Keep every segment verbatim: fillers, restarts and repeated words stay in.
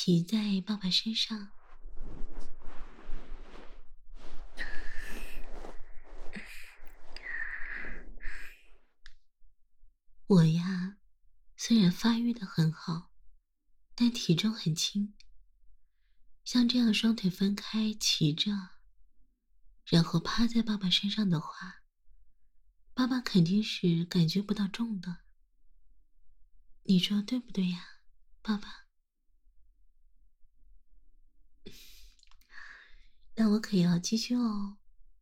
骑在爸爸身上。我呀，虽然发育的很好，但体重很轻。像这样双腿分开骑着，然后趴在爸爸身上的话，爸爸肯定是感觉不到重的。你说对不对呀，爸爸？那我可要继续哦。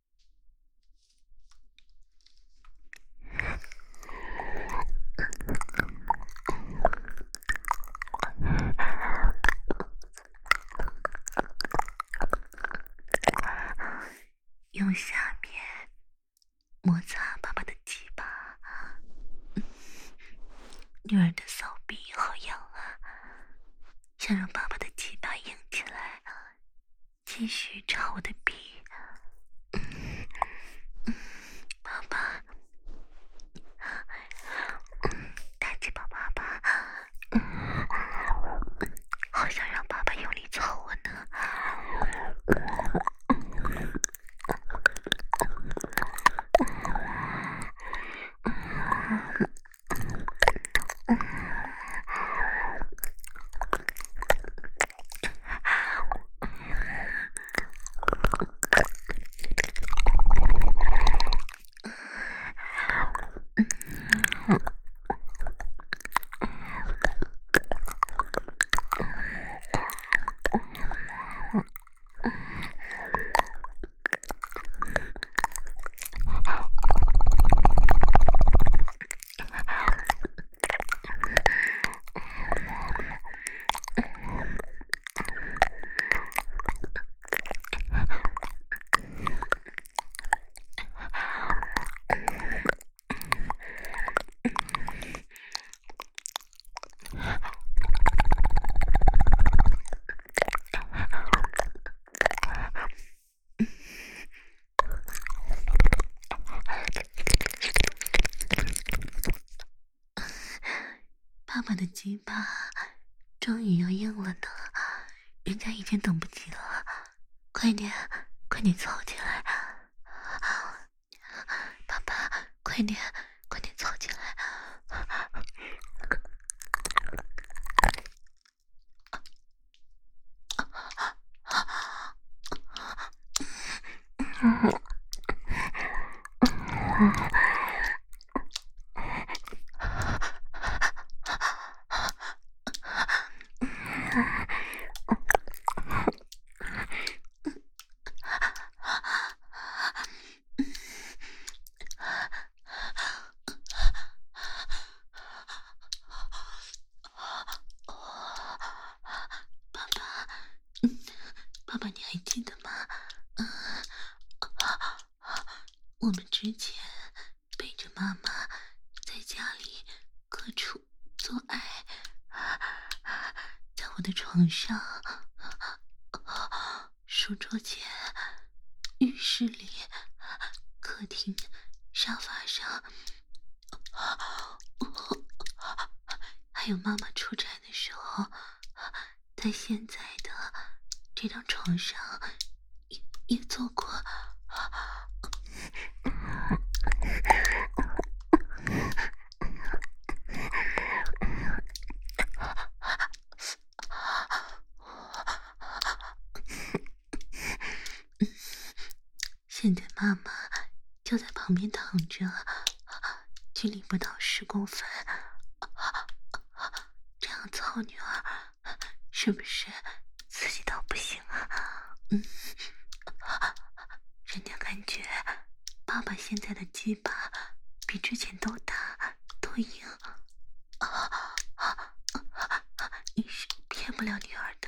用下面摩擦爸爸的鸡巴，女儿的骚逼好痒啊，想让爸爸的鸡巴硬起来，继续插我的逼。爸爸，大鸡巴爸爸，好想让爸爸用力操我呢。爸爸的鸡巴终于要硬了呢，人家已经等不及了，快点，快点凑起来！爸爸，快点，快点凑起来！爸爸，你还记得吗？嗯，我们之前背着妈妈在家里各处做爱，在我的床上、书桌前、浴室里、客厅、沙发上，还有妈妈出差的时候，在现在的这张床上也也做过。现在妈妈就在旁边躺着，距离不到十公分，这样操女儿是不是刺激到不行啊？嗯，人家感觉爸爸现在的鸡巴比之前都大都硬，你是骗不了女儿的。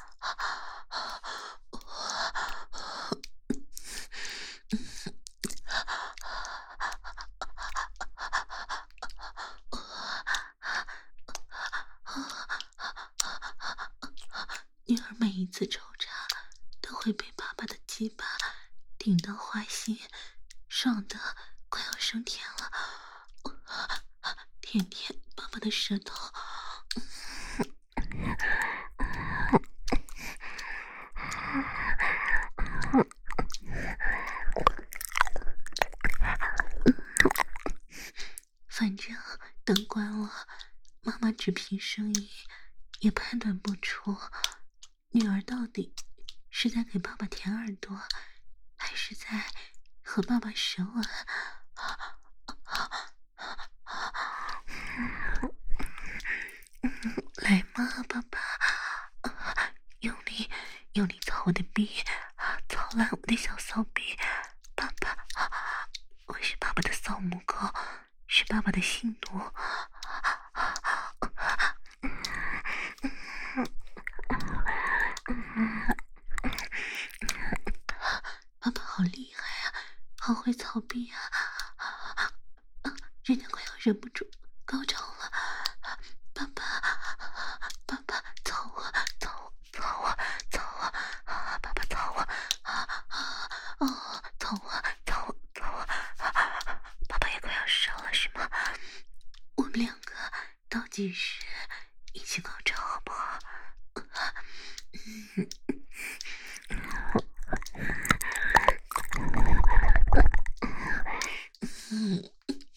女儿每一次抽插都会被爸爸的鸡巴顶到花心，爽的快要升天了。舔舔爸爸的舌头， 等惯了，妈妈只凭声音也判断不出女儿到底是在给爸爸舔耳朵，还是在和爸爸舌吻。来嘛，爸爸，用力用力操我的逼，操烂我的小骚逼，爸爸，我是爸爸的骚母狗，是爸爸的性奴。爸爸好厉害啊，好会操逼啊！人家快要忍不住高潮了，爸爸，爸爸操我，操我，操我，操我，爸爸操我，哦，操我，操我，操我，爸爸也快要射了是吗？我们两个倒计时一起高潮好不好？嗯。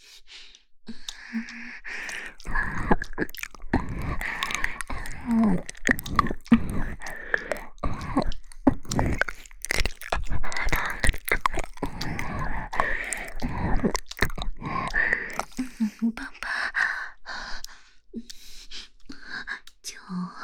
爸爸，就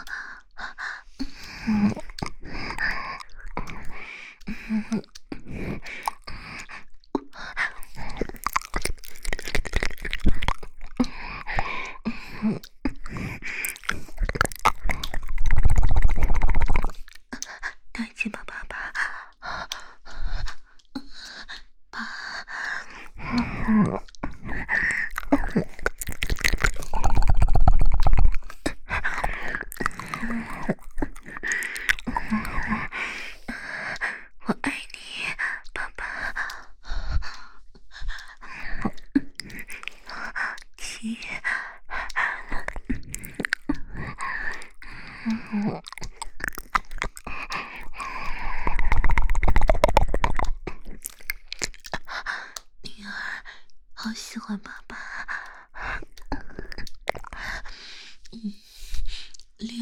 对不起吧，爸爸，爸。我爱你，爸爸。七。女儿，好喜欢爸爸。嗯，六。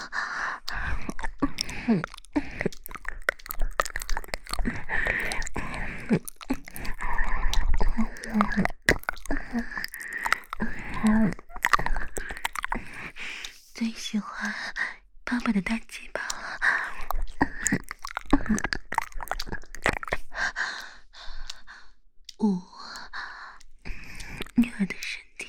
最喜欢爸爸的大鸡巴了。五，女儿的身体。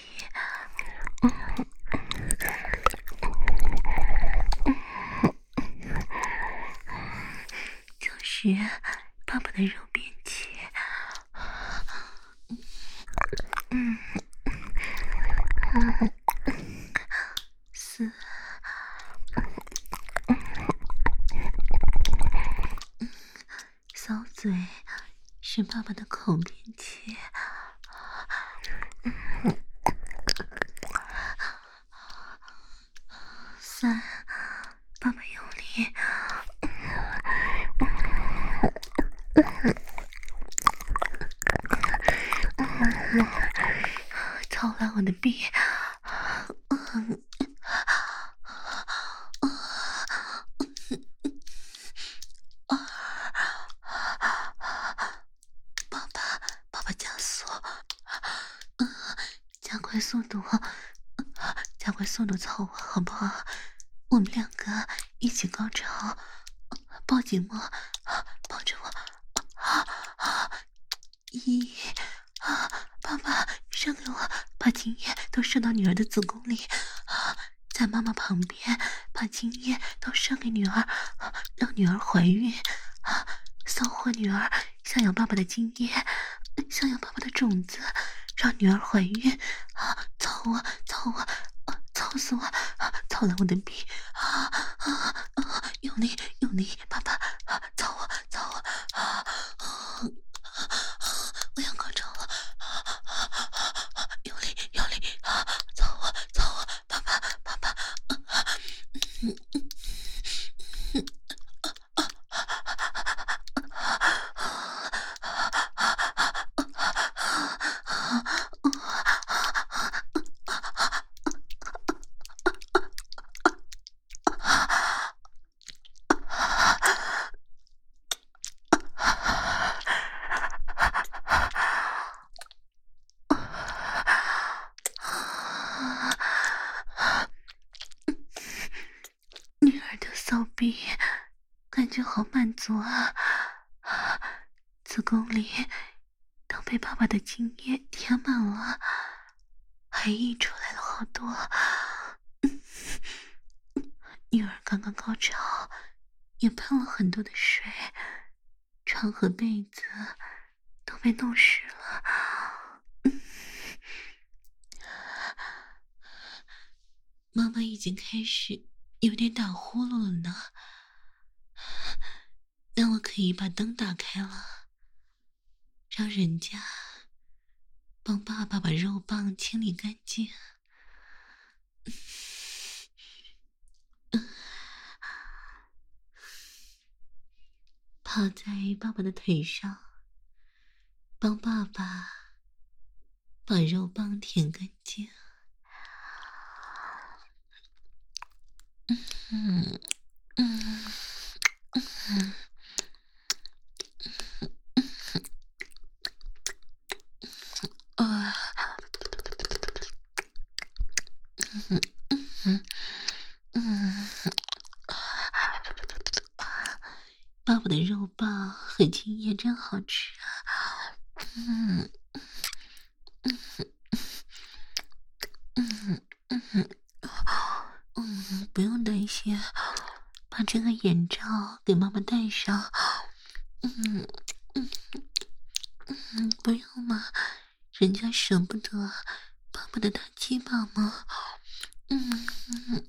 就是爸爸的肉便器。嗯。四。骚嘴是爸爸的口便器。三，爸爸用力。操烂我的逼。爸爸，爸爸加速，加快速度，加快速度操我好不好？我们两个一起高潮，抱紧我，抱着我。一，爸爸射给我，把精液都射到女儿的子宫里，在妈妈旁边把精液都射给女儿，让女儿怀孕，骚货女儿想要爸爸的精液，想要爸爸的种子，让女儿怀孕。操我，操我，操死我，操烂我的逼！用力，用力，爸爸，操我，操我！我要高潮了，用力，用力，操我，操我，爸爸，爸爸！ 小臂感觉好满足啊，子宫里都被爸爸的精液填满了，还溢出来了好多。女儿刚刚高潮，也喷了很多的水，床和被子都被弄湿了。妈妈已经开始有点打呼噜了呢，那我可以把灯打开了，让人家帮爸爸把肉棒清理干净。趴在爸爸的腿上，帮爸爸把肉棒舔干净。嗯嗯嗯啊嗯嗯嗯，爸爸的肉棒和精液真好吃啊！嗯嗯嗯嗯嗯，不用担心，把这个眼罩给妈妈戴上。嗯嗯嗯，不用嘛，人家舍不得爸爸的大鸡巴吗？嗯嗯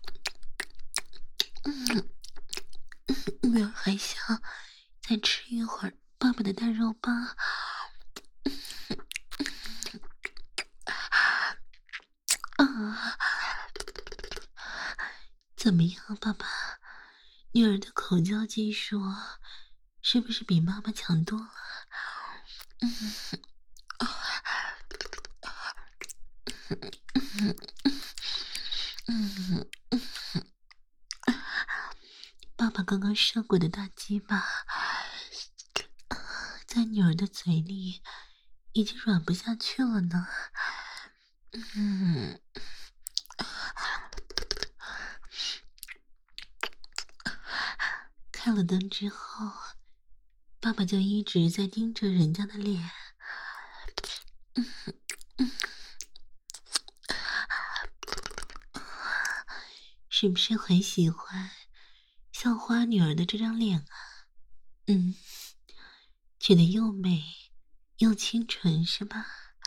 嗯，女儿还想再吃一会儿爸爸的大肉棒。啊，怎么样，爸爸？女儿的口交技术是不是比妈妈强多了？嗯，嗯嗯嗯，爸爸刚刚射过的大鸡巴，在女儿的嘴里已经软不下去了呢。嗯，开了灯之后，爸爸就一直在盯着人家的脸。嗯嗯，是不是很喜欢校花女儿的这张脸啊？嗯，觉得又美又清纯是吧？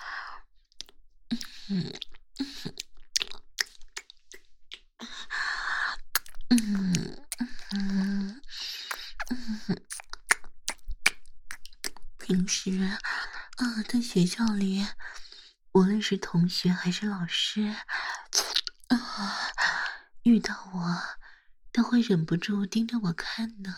嗯嗯嗯嗯，平时啊，在学校里，无论是同学还是老师，啊，遇到我都会忍不住盯着我看的。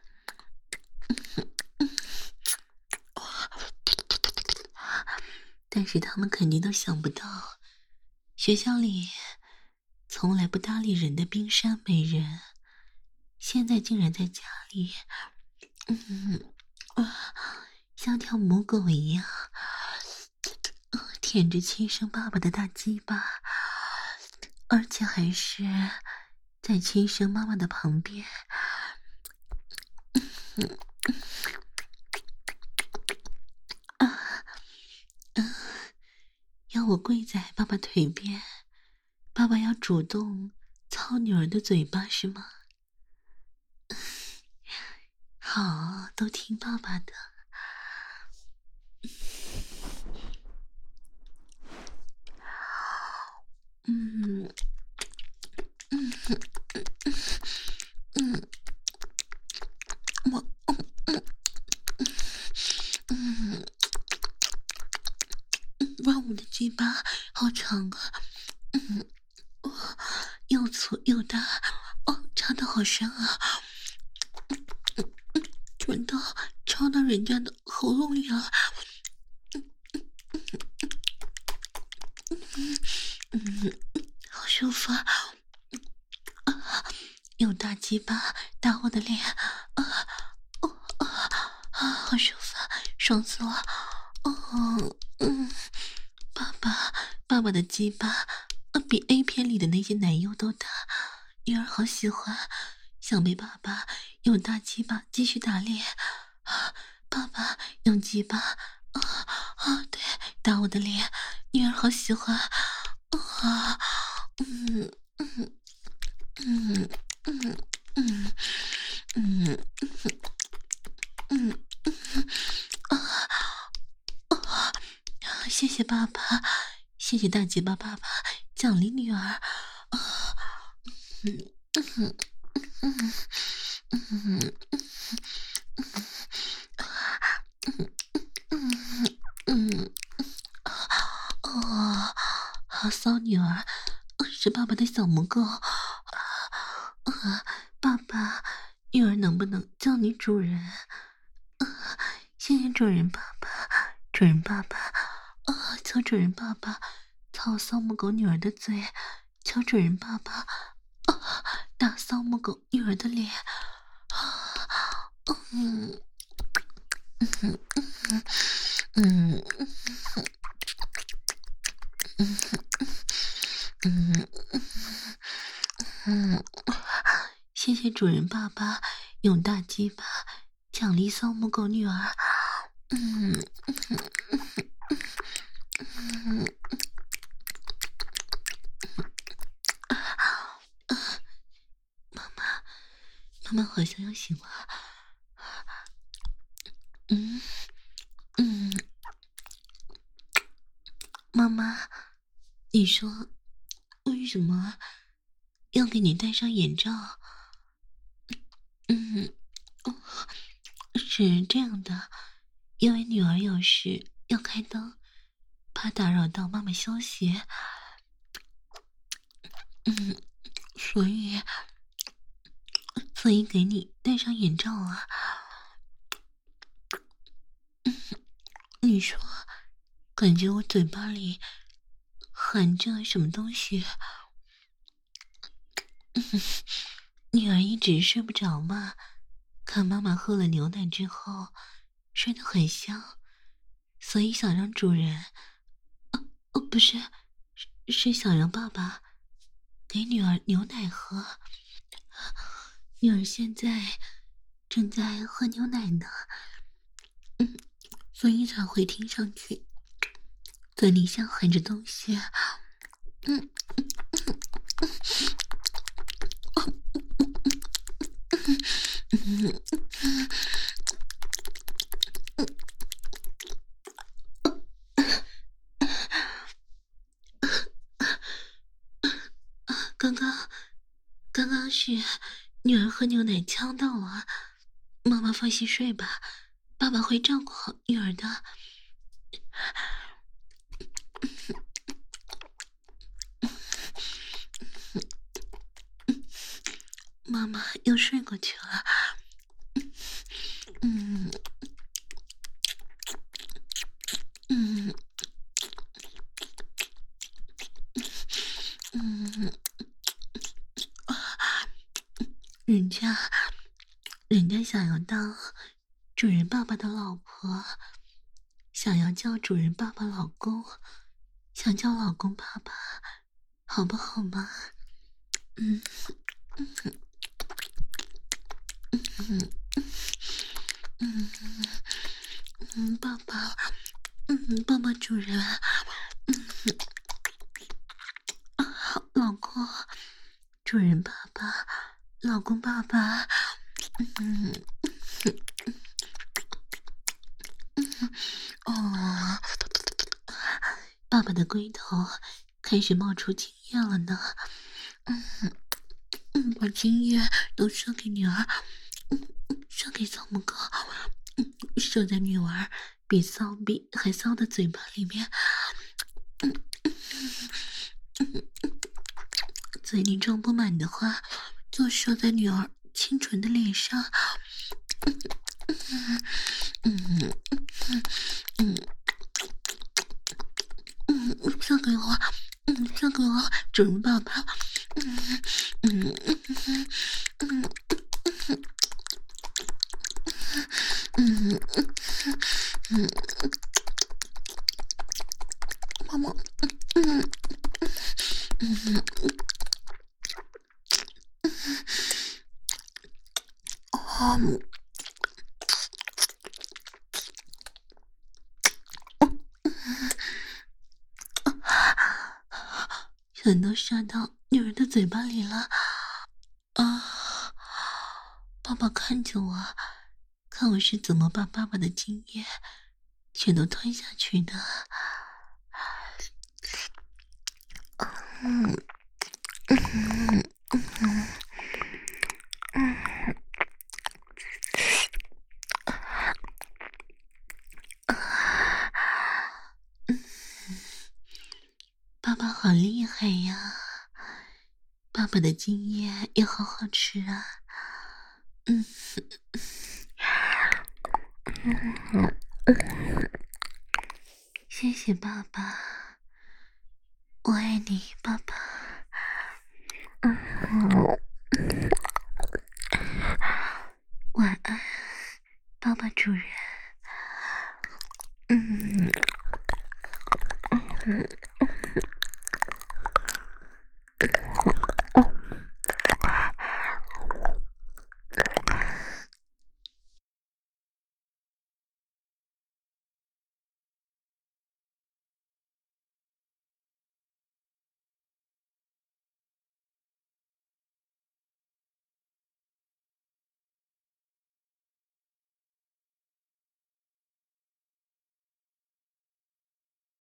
但是他们肯定都想不到，学校里从来不搭理人的冰山美人，现在竟然在家里，嗯啊，像条母狗一样，呃舔着亲生爸爸的大鸡巴，而且还是在亲生妈妈的旁边。嗯啊啊！要我跪在爸爸腿边，爸爸要主动操女儿的嘴巴是吗？好，都听爸爸的。嗯嗯嗯，我嗯嗯嗯，哇，我的嘴巴好长啊！嗯，哇，又粗又大，哦，插的好深啊！准到插到人家的喉咙里了。嗯，好舒服啊！啊，有大鸡巴打我的脸，啊哦啊啊，好舒服，爽死了！哦，嗯，爸爸，爸爸的鸡巴，比 A 片里的那些男优都大，女儿好喜欢， 想被爸爸用大鸡巴继续打脸。啊，爸爸用鸡巴，啊啊，对，打我的脸，女儿好喜欢。啊，嗯嗯嗯嗯嗯嗯嗯嗯啊！谢谢爸爸，谢谢大鸡巴爸爸奖励女儿。啊，嗯嗯嗯嗯嗯嗯。哦，好骚女儿，是爸爸的小母狗。啊，爸爸，女儿能不能叫你主人？啊，谢谢主人爸爸，主人爸爸，啊，求主人爸爸操骚母狗女儿的嘴，求主人爸爸，啊，打骚母狗女儿的脸。啊，嗯嗯嗯嗯嗯嗯，谢谢主人爸爸用大鸡巴奖励骚母狗女儿。嗯嗯，妈妈，妈妈好像要醒了。嗯嗯，妈妈，你说为什么要给你戴上眼罩？嗯，哦，是这样的，因为女儿有事要开灯，怕打扰到妈妈休息。嗯，所以所以给你戴上眼罩啊。你说，感觉我嘴巴里含着什么东西？女儿一直睡不着嘛，看妈妈喝了牛奶之后睡得很香，所以想让主人，哦，不是，是是想让爸爸给女儿牛奶喝。女儿现在正在喝牛奶呢，嗯，所以才会听上去嘴里像含着东西。嗯嗯，刚刚刚刚是女儿喝牛奶呛到了，妈妈放心睡吧，爸爸会照顾好女儿的。妈妈又睡过去了。嗯嗯嗯，人家人家想要当主人爸爸的老婆，想要叫主人爸爸老公，想叫老公爸爸，好不好嘛？嗯嗯嗯嗯，爸爸，嗯，爸爸主人，嗯，好，老公，主人爸爸，老公爸爸，嗯哦，爸爸的龟头开始冒出精液了呢。嗯嗯，把精液都射给女儿，嗯，射给小母狗，嗯，射在女儿比骚逼还骚的嘴巴里面。嗯嗯嗯，嘴里装不满的话，就射在女儿清纯的脸上。嗯嗯嗯嗯嗯，射给我，嗯，射给我，主人爸爸。嗯嗯嗯嗯嗯嗯嗯，妈妈，嗯嗯嗯粉都射到女人的嘴巴里了啊！爸爸看着我，看我是怎么把爸爸的精液全都吞下去的。嗯嗯嗯嗯。爸爸好厉害呀！爸爸的精液也好好吃啊！嗯，谢谢爸爸，我爱你，爸爸。嗯，晚安，爸爸主人。嗯嗯。